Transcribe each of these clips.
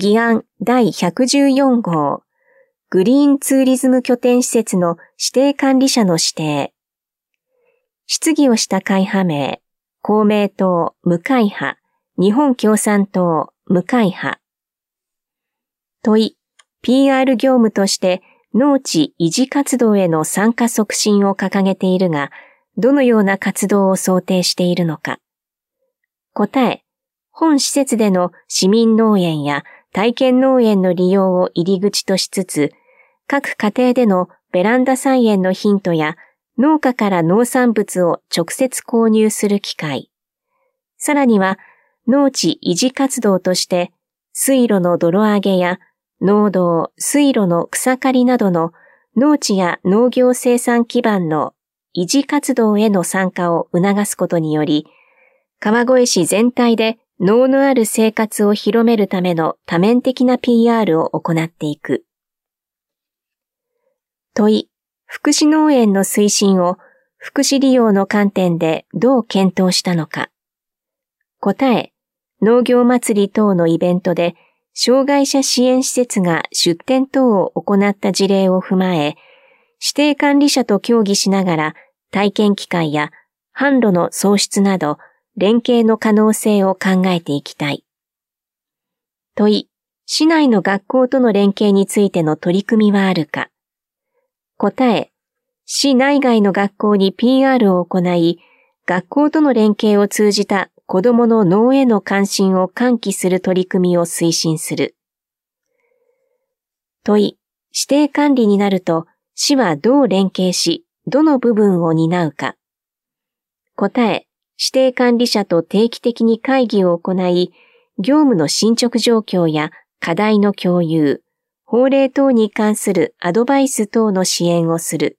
議案第114号、グリーンツーリズム拠点施設の指定管理者の指定。質疑をした会派名、公明党無会派、日本共産党無会派。問い、PR 業務として農地維持活動への参加促進を掲げているが、どのような活動を想定しているのか。答え、本施設での市民農園や体験農園の利用を入り口としつつ、各家庭でのベランダ菜園のヒントや農家から農産物を直接購入する機会。さらには農地維持活動として水路の泥上げや農道、水路の草刈りなどの農地や農業生産基盤の維持活動への参加を促すことにより、川越市全体で農のある生活を広めるための多面的な PR を行っていく。問い、福祉農園の推進を福祉利用の観点でどう検討したのか。答え、農業祭り等のイベントで障害者支援施設が出展等を行った事例を踏まえ、指定管理者と協議しながら体験機会や販路の創出など連携の可能性を考えていきたい。問い、市内の学校との連携についての取り組みはあるか。答え、市内外の学校に PR を行い、学校との連携を通じた子どもの農への関心を喚起する取り組みを推進する。問い、指定管理になると、市はどう連携し、どの部分を担うか。答え、指定管理者と定期的に会議を行い、業務の進捗状況や課題の共有、法令等に関するアドバイス等の支援をする。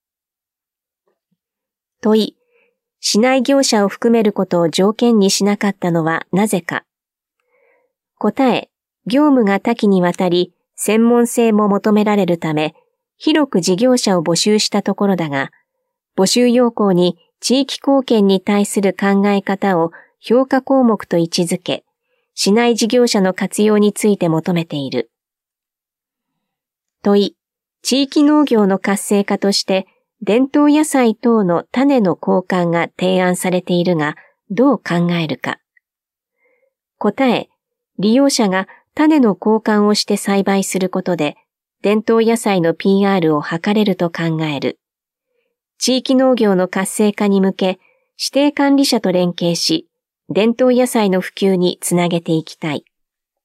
問い、市内業者を含めることを条件にしなかったのはなぜか。答え、業務が多岐にわたり、専門性も求められるため、広く事業者を募集したところだが、募集要項に地域貢献に対する考え方を評価項目と位置づけ、市内事業者の活用について求めている。問い、地域農業の活性化として伝統野菜等の種の交換が提案されているが、どう考えるか。答え、利用者が種の交換をして栽培することで、伝統野菜の PR を図れると考える。地域農業の活性化に向け、指定管理者と連携し、伝統野菜の普及につなげていきたい。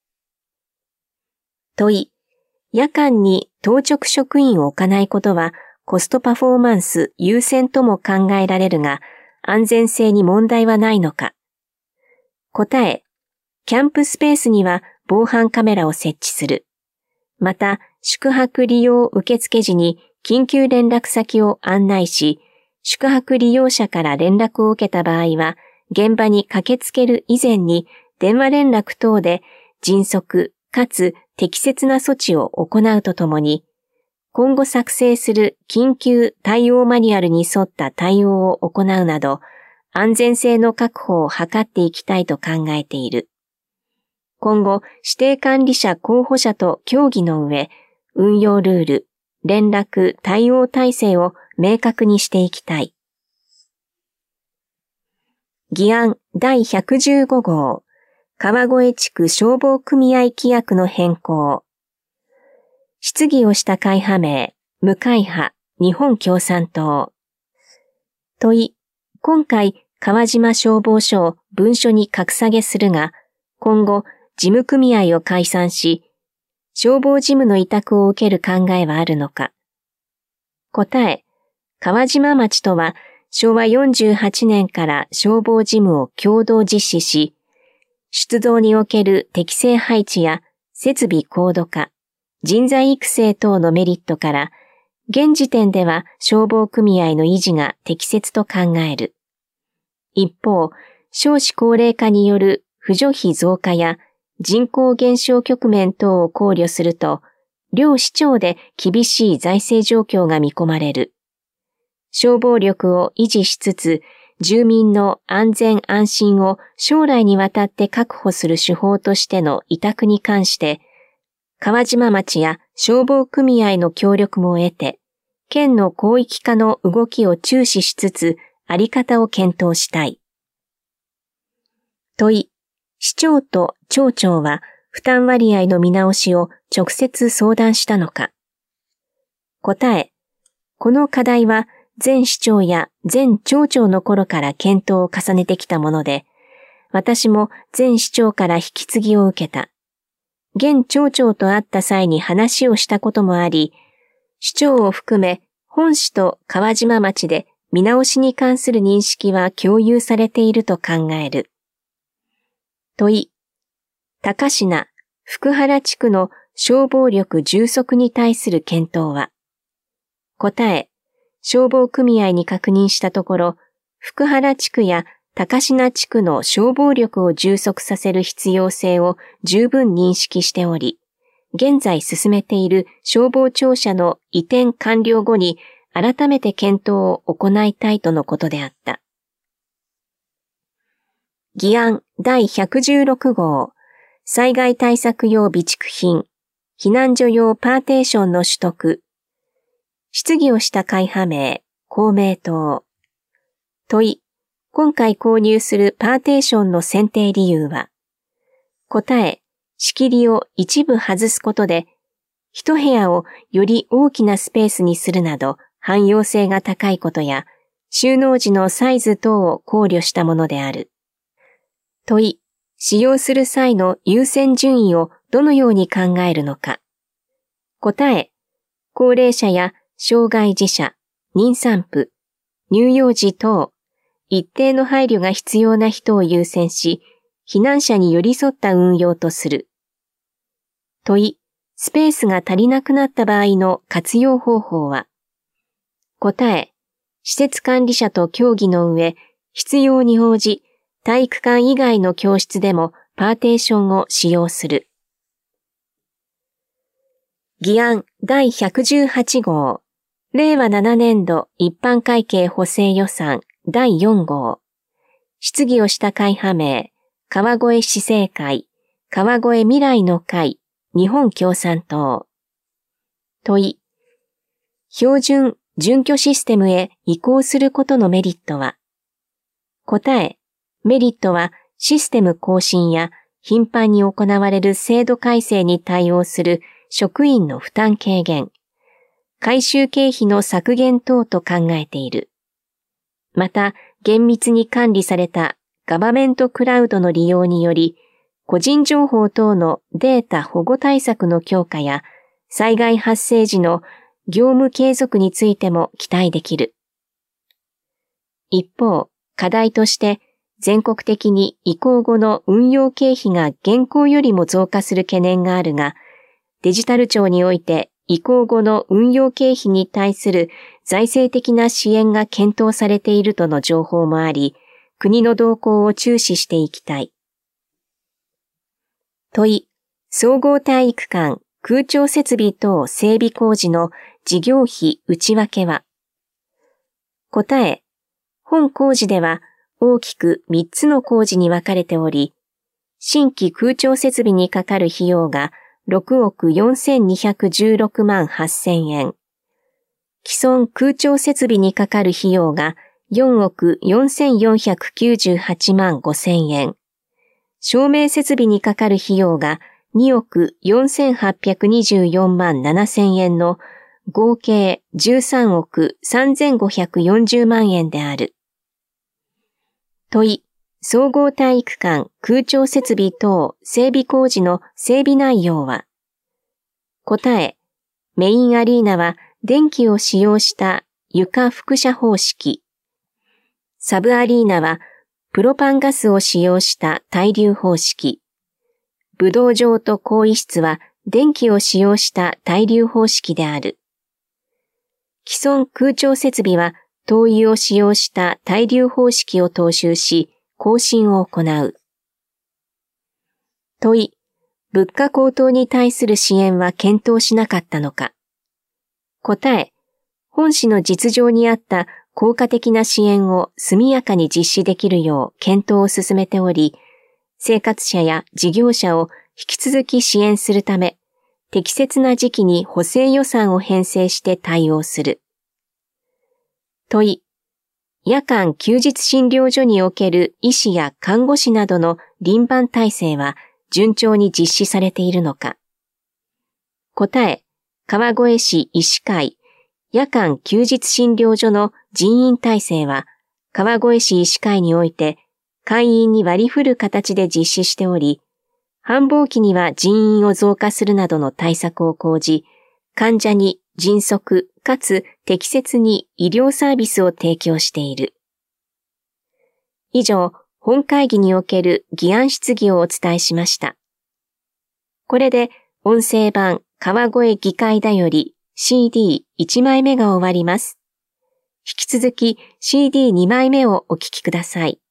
問い、夜間に当直職員を置かないことはコストパフォーマンス優先とも考えられるが、安全性に問題はないのか。答え、キャンプスペースには防犯カメラを設置する。また、宿泊利用受付時に緊急連絡先を案内し、宿泊利用者から連絡を受けた場合は、現場に駆けつける以前に電話連絡等で迅速かつ適切な措置を行うとともに、今後作成する緊急対応マニュアルに沿った対応を行うなど、安全性の確保を図っていきたいと考えている。今後、指定管理者候補者と協議の上、運用ルール、連絡、対応体制を明確にしていきたい。議案第115号、川越地区消防組合規約の変更。質疑をした会派名、無会派、日本共産党。問い、今回、川島消防署を文書に格下げするが、今後、事務組合を解散し、消防事務の委託を受ける考えはあるのか。答え、川島町とは昭和48年から消防事務を共同実施し、出動における適正配置や設備高度化、人材育成等のメリットから、現時点では消防組合の維持が適切と考える。一方、少子高齢化による扶助費増加や人口減少局面等を考慮すると、両市町で厳しい財政状況が見込まれる。消防力を維持しつつ、住民の安全安心を将来にわたって確保する手法としての委託に関して、 川島町や消防組合の協力も得て、県の広域化の動きを注視しつつ、あり方を検討したい。問い、市長と町長は負担割合の見直しを直接相談したのか。答え、この課題は前市長や前町長の頃から検討を重ねてきたもので、私も前市長から引き継ぎを受けた。現町長と会った際に話をしたこともあり、市長を含め本市と川島町で見直しに関する認識は共有されていると考える。問い、高階、福原地区の消防力充足に対する検討は。答え、消防組合に確認したところ、福原地区や高階地区の消防力を充足させる必要性を十分認識しており、現在進めている消防庁舎の移転完了後に改めて検討を行いたいとのことであった。議案第116号、災害対策用備蓄品、避難所用パーテーションの取得。質疑をした会派名、公明党。問い、今回購入するパーテーションの選定理由は。答え、仕切りを一部外すことで、一部屋をより大きなスペースにするなど汎用性が高いことや、収納時のサイズ等を考慮したものである。問い、使用する際の優先順位をどのように考えるのか。答え、高齢者や障害児者、妊産婦、乳幼児等、一定の配慮が必要な人を優先し、避難者に寄り添った運用とする。問い、スペースが足りなくなった場合の活用方法は。答え、施設管理者と協議の上、必要に応じ、体育館以外の教室でもパーテーションを使用する。議案第118号、令和7年度一般会計補正予算第4号。質疑をした会派名、川越市政会、川越未来の会、日本共産党。問い、標準準拠システムへ移行することのメリットは。答え、メリットはシステム更新や頻繁に行われる制度改正に対応する職員の負担軽減、改修経費の削減等と考えている。また、厳密に管理されたガバメントクラウドの利用により、個人情報等のデータ保護対策の強化や災害発生時の業務継続についても期待できる。一方、課題として全国的に移行後の運用経費が現行よりも増加する懸念があるが、デジタル庁において移行後の運用経費に対する財政的な支援が検討されているとの情報もあり、国の動向を注視していきたい。問い、総合体育館、空調設備等整備工事の事業費内訳は。答え、本工事では大きく3つの工事に分かれており、新規空調設備にかかる費用が6億4216万8000円。既存空調設備にかかる費用が4億4498万5000円。照明設備にかかる費用が2億4824万7000円の合計13億3540万円である。問い、総合体育館空調設備等整備工事の整備内容は。答え、メインアリーナは電気を使用した床輻射方式。サブアリーナはプロパンガスを使用した対流方式。武道場と更衣室は電気を使用した対流方式である。既存空調設備は灯油を使用した対流方式を踏襲し、更新を行う。問い、物価高騰に対する支援は検討しなかったのか。答え、本市の実情に合った効果的な支援を速やかに実施できるよう検討を進めており、生活者や事業者を引き続き支援するため、 適切な時期に補正予算を編成して対応する。問い、夜間休日診療所における医師や看護師などの輪番体制は順調に実施されているのか。答え、川越市医師会夜間休日診療所の人員体制は川越市医師会において会員に割り振る形で実施しており、繁忙期には人員を増加するなどの対策を講じ、患者に迅速かつ適切に医療サービスを提供している。以上、本会議における議案質疑をお伝えしました。これで音声版川越議会だより CD1 枚目が終わります。引き続き CD2 枚目をお聞きください。